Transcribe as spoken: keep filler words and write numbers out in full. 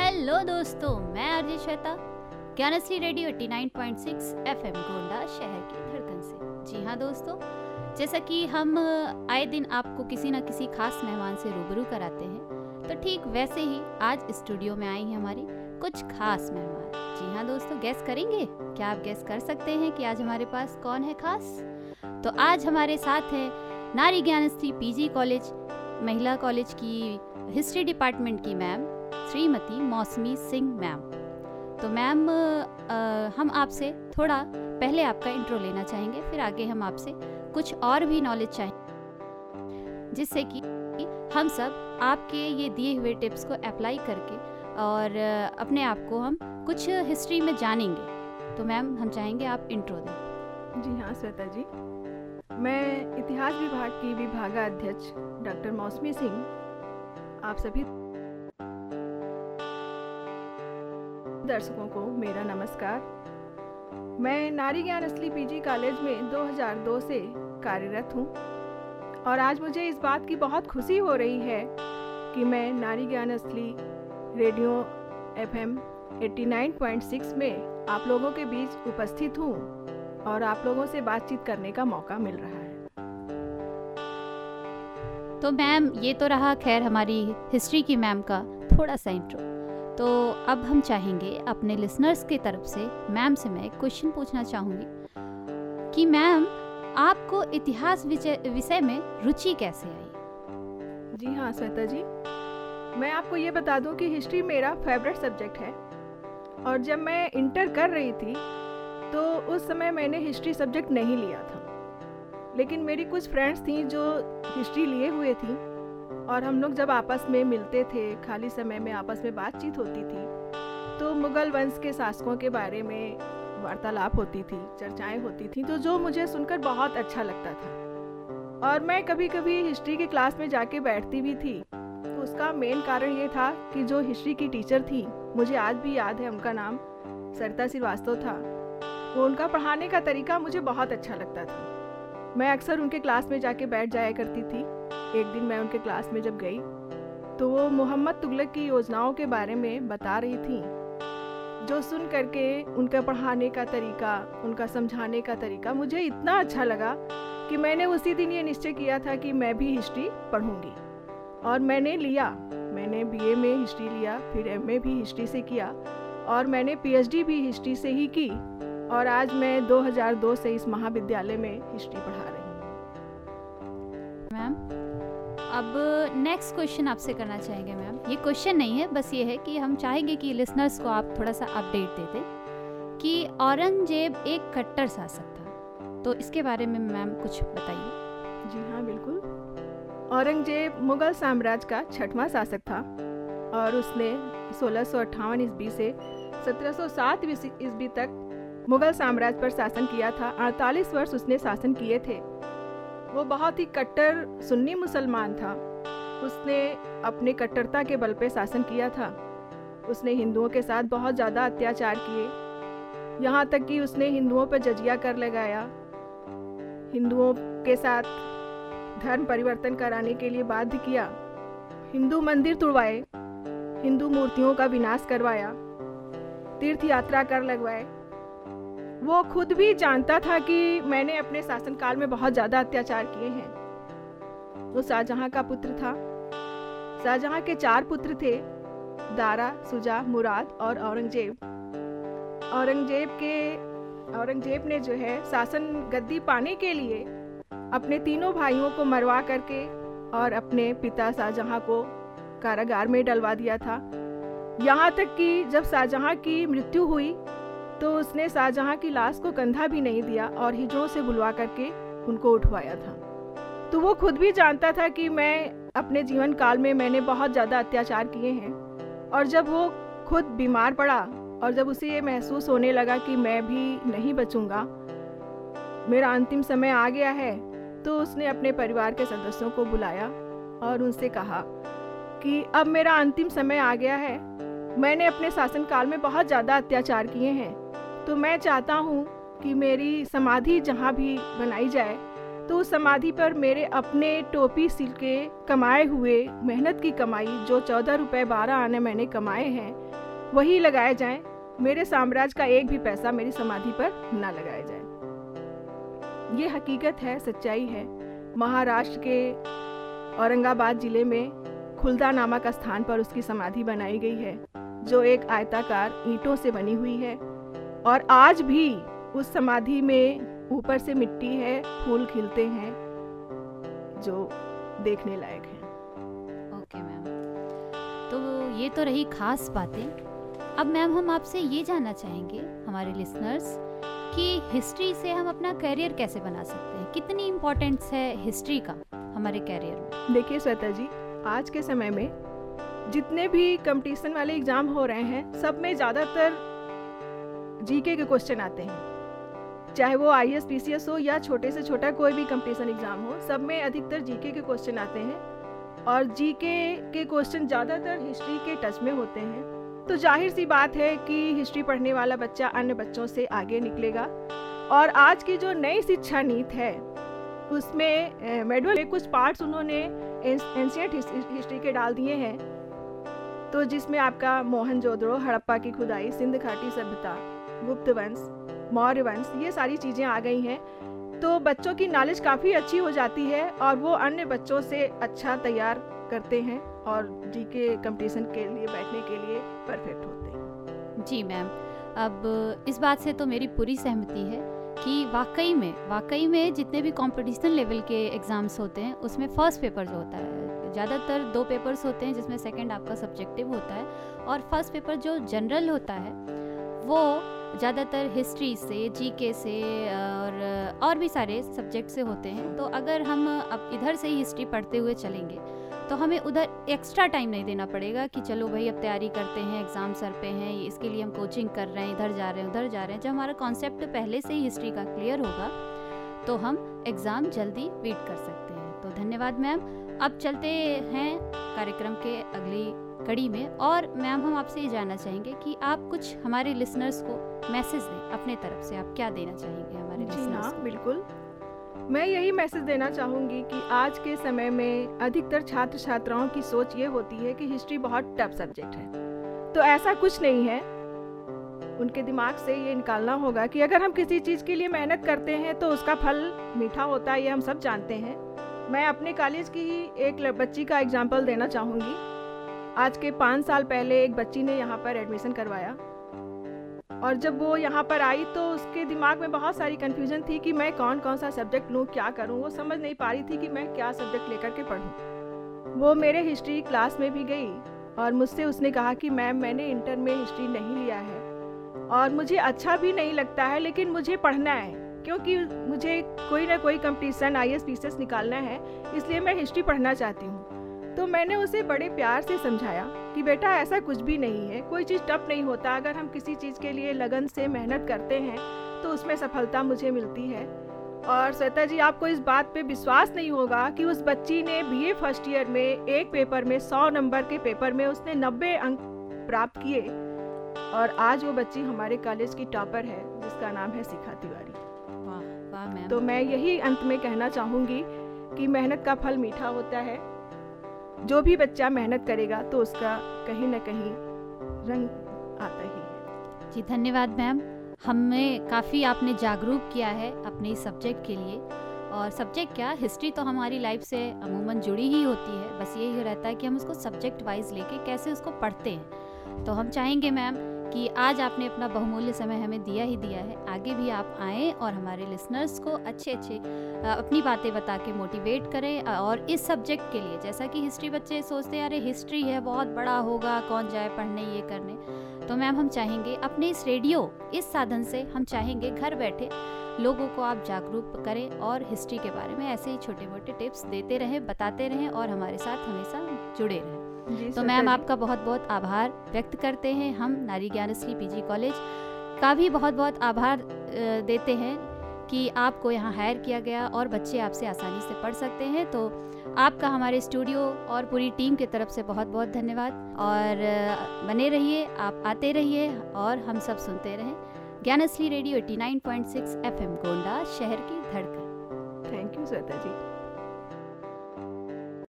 Hello दोस्तों, मैं RJ Shweta, Gyanshree radio नवासी पॉइंट सिक्स एफएम गोंडा शहर की धड़कन से। जी हाँ दोस्तों, जैसा कि हम आए दिन आपको किसी न किसी खास मेहमान से रूबरू कराते हैं, तो ठीक वैसे ही आज स्टूडियो में आई हैं हमारी कुछ खास मेहमान। जी हाँ दोस्तों, गैस करेंगे? क्या आप गैस कर सकते हैं कि आज हमारे पास कौन है खास? तो आज हमारे साथ है नारी ज्ञानश्री पीजी कॉलेज महिला कॉलेज की हिस्ट्री डिपार्टमेंट की मैम श्रीमती मौसमी सिंह मैम। तो मैम, हम आपसे थोड़ा पहले आपका इंट्रो लेना चाहेंगे, फिर आगे हम आपसे कुछ और भी नॉलेज चाहेंगे, जिससे कि हम सब आपके ये दिए हुए टिप्स को अप्लाई करके और अपने आप को हम कुछ हिस्ट्री में जानेंगे। तो मैम, हम चाहेंगे आप इंट्रो दें। जी हाँ श्वेता जी, मैं इतिहास विभाग की विभागाध्यक्ष डॉक्टर मौसमी सिंह आप सभी दर्शकों को मेरा नमस्कार। मैं नारी ज्ञानश्री पीजी कॉलेज में दो हज़ार दो से कार्यरत हूँ और आज मुझे इस बात की बहुत खुशी हो रही है कि मैं नारी ज्ञानश्री रेडियो एफएम नवासी पॉइंट सिक्स में आप लोगों के बीच उपस्थित हूँ और आप लोगों से बातचीत करने का मौका मिल रहा है। तो मैम, ये तो रहा खैर हमारी हिस्ट्री की मैम का थोड़ा सा इंट्रो। तो अब हम चाहेंगे अपने लिसनर्स की तरफ से मैम से मैं एक क्वेश्चन पूछना चाहूँगी कि मैम, आपको इतिहास विषय में रुचि कैसे आई? जी हाँ श्वेता जी, मैं आपको ये बता दूं कि हिस्ट्री मेरा फेवरेट सब्जेक्ट है और जब मैं इंटर कर रही थी तो उस समय मैंने हिस्ट्री सब्जेक्ट नहीं लिया था, लेकिन मेरी कुछ फ्रेंड्स थी जो हिस्ट्री लिए हुए थी और हम लोग जब आपस में मिलते थे, खाली समय में आपस में बातचीत होती थी, तो मुगल वंश के शासकों के बारे में वार्तालाप होती थी, चर्चाएं होती थी, तो जो मुझे सुनकर बहुत अच्छा लगता था और मैं कभी कभी हिस्ट्री के क्लास में जाके बैठती भी थी। तो उसका मेन कारण ये था कि जो हिस्ट्री की टीचर थी, मुझे आज भी याद है, उनका नाम सरिता श्रीवास्तव था। वो उनका पढ़ाने का तरीका मुझे बहुत अच्छा लगता था। मैं अक्सर उनके क्लास में जाके बैठ जाया करती थी। एक दिन मैं उनके क्लास में जब गई तो वो मोहम्मद तुगलक की योजनाओं के बारे में बता रही थी, जो सुन करके उनका पढ़ाने का तरीका, उनका समझाने का तरीका मुझे इतना अच्छा लगा कि मैंने उसी दिन ये निश्चय किया था कि मैं भी हिस्ट्री पढ़ूंगी और मैंने लिया। मैंने बीए में हिस्ट्री लिया, फिर एमए भी हिस्ट्री से किया और मैंने पीएचडी भी हिस्ट्री से ही की और आज मैं दो हज़ार दो से इस महाविद्यालय में हिस्ट्री पढ़ा रही हूँ। मैम, अब नेक्स्ट क्वेश्चन आपसे करना चाहेंगे मैम। ये क्वेश्चन नहीं है, बस ये है कि हम चाहेंगे कि लिसनर्स को आप थोड़ा सा अपडेट दे दें कि औरंगजेब एक कट्टर शासक था, तो इसके बारे में मैम कुछ बताइए। जी हाँ बिल्कुल। औरंगजेब मुगल साम्राज्य का छठवां शासक था और उसने सोलह सौ अट्ठावन ईस्वी से सत्रह सौ सात ईस्वी तक मुगल साम्राज्य पर शासन किया था। अड़तालीस वर्ष उसने शासन किए थे। वो बहुत ही कट्टर सुन्नी मुसलमान था। उसने अपने कट्टरता के बल पे शासन किया था। उसने हिंदुओं के साथ बहुत ज़्यादा अत्याचार किए, यहाँ तक कि उसने हिंदुओं पर जजिया कर लगाया, हिंदुओं के साथ धर्म परिवर्तन कराने के लिए बाध्य किया, हिंदू मंदिर तुड़वाए, हिंदू मूर्तियों का विनाश करवाया, तीर्थ यात्रा कर लगवाए। वो खुद भी जानता था कि मैंने अपने शासनकाल में बहुत ज़्यादा अत्याचार किए हैं। वो शाहजहां का पुत्र था। शाहजहां के चार पुत्र थे, दारा, शुजा, मुराद और औरंगजेब। औरंगजेब के औरंगजेब ने जो है शासन गद्दी पाने के लिए अपने तीनों भाइयों को मरवा करके और अपने पिता शाहजहां को कारागार में डलवा दिया था। यहाँ तक कि जब शाहजहां की मृत्यु हुई तो उसने शाहजहां की लाश को कंधा भी नहीं दिया और हिजड़ों से बुलवा करके उनको उठवाया था। तो वो खुद भी जानता था कि मैं अपने जीवन काल में मैंने बहुत ज़्यादा अत्याचार किए हैं और जब वो खुद बीमार पड़ा और जब उसे ये महसूस होने लगा कि मैं भी नहीं बचूंगा, मेरा अंतिम समय आ गया है, तो उसने अपने परिवार के सदस्यों को बुलाया और उनसे कहा कि अब मेरा अंतिम समय आ गया है, मैंने अपने शासनकाल में बहुत ज़्यादा अत्याचार किए हैं, तो मैं चाहता हूँ कि मेरी समाधि जहाँ भी बनाई जाए तो उस समाधि पर मेरे अपने टोपी सिल के कमाए हुए मेहनत की कमाई जो चौदह रुपये बारह आने मैंने कमाए हैं वही लगाए जाएं। मेरे साम्राज्य का एक भी पैसा मेरी समाधि पर ना लगाया जाए। ये हकीकत है, सच्चाई है। महाराष्ट्र के औरंगाबाद जिले में खुलदा नामक स्थान पर उसकी समाधि बनाई गई है जो एक आयताकार ईंटों से बनी हुई है और आज भी उस समाधि में ऊपर से मिट्टी है, फूल खिलते हैं जो देखने लायक हैं। ओके मैम, तो ये तो रही खास बातें। अब मैम हम आपसे ये जानना चाहेंगे हमारे लिसनर्स कि हिस्ट्री से हम अपना करियर कैसे बना सकते हैं, कितनी इम्पोर्टेंस है हिस्ट्री का हमारे करियर में। देखिए श्वेता जी, आज के समय में जितने भी कंपटीशन वाले एग्जाम हो रहे हैं सब में ज़्यादातर जीके के क्वेश्चन आते हैं, चाहे वो I S P C S हो या छोटे से छोटा कोई भी कंपटीशन एग्जाम हो, सब में अधिकतर जीके के क्वेश्चन आते हैं और जीके के क्वेश्चन ज़्यादातर हिस्ट्री के टच में होते हैं। तो जाहिर सी बात है कि हिस्ट्री पढ़ने वाला बच्चा अन्य बच्चों से आगे निकलेगा। और आज की जो नई शिक्षा नीति है उसमें मेडुअल के कुछ पार्ट्स उन्होंने एंशिएंट हिस्ट्री के डाल दिए हैं, तो जिसमें आपका मोहनजोदड़ो, हड़प्पा की खुदाई, सिंध घाटी सभ्यता, गुप्त वंश, मौर्य वंश, ये सारी चीज़ें आ गई हैं। तो बच्चों की नॉलेज काफ़ी अच्छी हो जाती है और वो अन्य बच्चों से अच्छा तैयार करते हैं और जीके कंपटीशन के लिए बैठने के लिए परफेक्ट होते हैं। जी मैम, अब इस बात से तो मेरी पूरी सहमति है कि वाकई में वाकई में जितने भी कंपटीशन लेवल के एग्ज़ाम्स होते हैं उसमें फ़र्स्ट पेपर जो होता है, ज़्यादातर दो पेपर्स होते हैं जिसमें सेकंड आपका सब्जेक्टिव होता है और फर्स्ट पेपर जो जनरल होता है वो ज़्यादातर हिस्ट्री से, जीके से और और भी सारे सब्जेक्ट से होते हैं। तो अगर हम अब इधर से ही हिस्ट्री पढ़ते हुए चलेंगे तो हमें उधर एक्स्ट्रा टाइम नहीं देना पड़ेगा कि चलो भाई अब तैयारी करते हैं, एग्ज़ाम सर पे हैं, इसके लिए हम कोचिंग कर रहे हैं, इधर जा रहे हैं उधर जा रहे हैं। जब हमारा कॉन्सेप्ट पहले से ही हिस्ट्री का क्लियर होगा तो हम एग्ज़ाम जल्दी बीट कर सकते हैं। तो धन्यवाद मैम। अब चलते हैं कार्यक्रम के अगली कड़ी में और मैम हम आपसे ये जानना चाहेंगे कि आप कुछ हमारे लिसनर्स को मैसेज दें अपने तरफ से, आप क्या देना चाहेंगे हमारे लिसनर्स हाँ, को? बिल्कुल, मैं यही मैसेज देना चाहूँगी कि आज के समय में अधिकतर छात्र छात्राओं की सोच ये होती है कि हिस्ट्री बहुत टफ सब्जेक्ट है, तो ऐसा कुछ नहीं है। उनके दिमाग से ये निकालना होगा कि अगर हम किसी चीज़ के लिए मेहनत करते हैं तो उसका फल मीठा होता है, ये हम सब जानते हैं। मैं अपने कॉलेज की ही एक बच्ची का एग्जाम्पल देना चाहूँगी। आज के पाँच साल पहले एक बच्ची ने यहाँ पर एडमिशन करवाया और जब वो यहाँ पर आई तो उसके दिमाग में बहुत सारी कन्फ्यूजन थी कि मैं कौन कौन सा सब्जेक्ट लूँ, क्या करूँ। वो समझ नहीं पा रही थी कि मैं क्या सब्जेक्ट लेकर के पढ़ूँ। वो मेरे हिस्ट्री क्लास में भी गई और मुझसे उसने कहा कि मैम मैंने इंटर में हिस्ट्री नहीं लिया है और मुझे अच्छा भी नहीं लगता है, लेकिन मुझे पढ़ना है क्योंकि मुझे कोई ना कोई competition I S P C S निकालना है, इसलिए मैं हिस्ट्री पढ़ना चाहती हूँ। तो मैंने उसे बड़े प्यार से समझाया कि बेटा ऐसा कुछ भी नहीं है, कोई चीज़ टफ नहीं होता। अगर हम किसी चीज़ के लिए लगन से मेहनत करते हैं तो उसमें सफलता मुझे मिलती है। और श्वेता जी, आपको इस बात पे विश्वास नहीं होगा कि उस बच्ची ने बीए फर्स्ट ईयर में एक पेपर में सौ नंबर के पेपर में उसने नब्बे अंक प्राप्त किए और आज वो बच्ची हमारे कॉलेज की टॉपर है जिसका नाम है शिखा तिवारी। वाह वाह मैम। तो मैं यही अंत में कहना चाहूँगी कि मेहनत का फल मीठा होता है। जो भी बच्चा मेहनत करेगा तो उसका कहीं ना कहीं रंग आता ही है। जी धन्यवाद मैम, हमें काफ़ी आपने जागरूक किया है अपने इस सब्जेक्ट के लिए। और सब्जेक्ट क्या, हिस्ट्री तो हमारी लाइफ से अमूमन जुड़ी ही होती है, बस यही रहता है कि हम उसको सब्जेक्ट वाइज लेके कैसे उसको पढ़ते हैं। तो हम चाहेंगे मैम कि आज आपने अपना बहुमूल्य समय हमें दिया ही दिया है, आगे भी आप आएँ और हमारे लिसनर्स को अच्छे अच्छे अपनी बातें बता के मोटिवेट करें। और इस सब्जेक्ट के लिए, जैसा कि हिस्ट्री बच्चे सोचते हैं अरे हिस्ट्री है बहुत बड़ा होगा, कौन जाए पढ़ने ये करने, तो मैम हम चाहेंगे अपने इस रेडियो इस साधन से हम चाहेंगे घर बैठे लोगों को आप जागरूक करें और हिस्ट्री के बारे में ऐसे ही छोटे मोटे टिप्स देते रहें, बताते रहें और हमारे साथ हमेशा जुड़े रहें। तो मैम आपका बहुत बहुत आभार व्यक्त करते हैं। हम नारी ज्ञानश्री पीजी कॉलेज का भी बहुत बहुत आभार देते हैं कि आपको यहाँ हायर किया गया और बच्चे आपसे आसानी से पढ़ सकते हैं। तो आपका हमारे स्टूडियो और पूरी टीम की तरफ से बहुत बहुत धन्यवाद और बने रहिए, आप आते रहिए और हम सब सुनते रहें। Gyanshree radio eighty nine point six F M Gonda, शहर की धड़कन। Thank you. श्वेता जी।